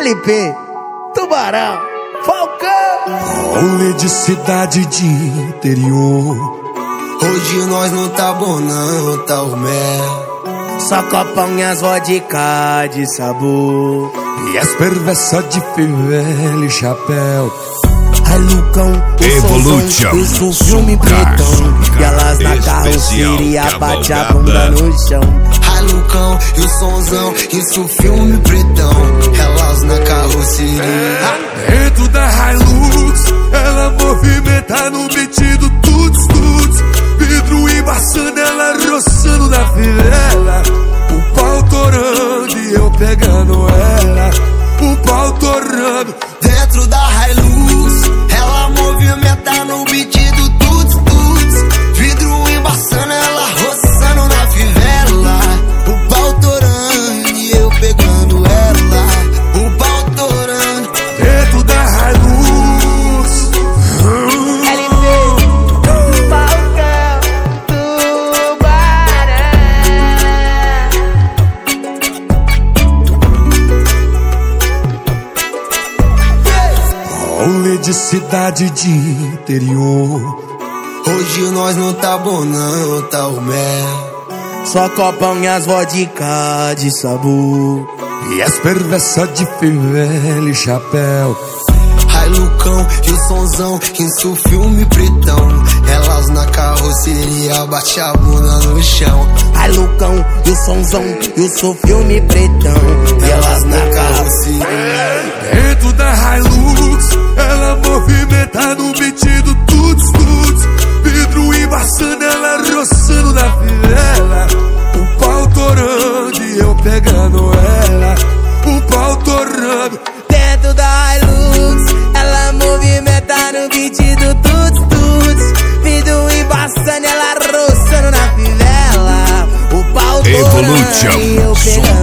LP, Tubarão, Falcão. Rolê de cidade de interior. Hoje nós não tá bom não, tá o mel. Só copão e as vodka de sabor. E as perversas de fivela e chapéu. Ai, Lucão, o Sonzão, isso filme pretão. E elas na carroceria bate a bunda no chão. Ai, Lucão e o Sonzão, isso filme pretão. Elas na carroceria. Dentro da Hilux, ela movimenta no beat do tuts tuts. Vidro embaçando, ela roçando na fivela. O pau torando e eu pegando ela. O pau torando. Dentro da Hilux, ela movimenta no beat do tuts tuts. Vidro embaçando, ela roçando na fivela. O pau torando e eu pegando ela. O pau torando. Dentro da Hilux. LP, Falcão, Tubarão. Rolê de cidade de interior. Hoje nós não tá bom não, tá o mel. Só copão e as vodka de sabor. E as perversas de fivela e chapéu. Ai, Lucão e o Sonzão, isso filme pretão. Elas na carroceria bate a bunda no chão. Ai, Lucão e o Sonzão, isso filme pretão. E elas na carroceria. Dentro da Hilux, ela movimenta no beat do tuts tuts. Vidro embaçando, ela roçando na fivela. O pau torando e eu pegando ela. O pau torando. Dentro da Hilux, ela movimenta no beat do tuts tuts. Vidro embaçando, ela roçando na fivela. O pau torando e eu pegando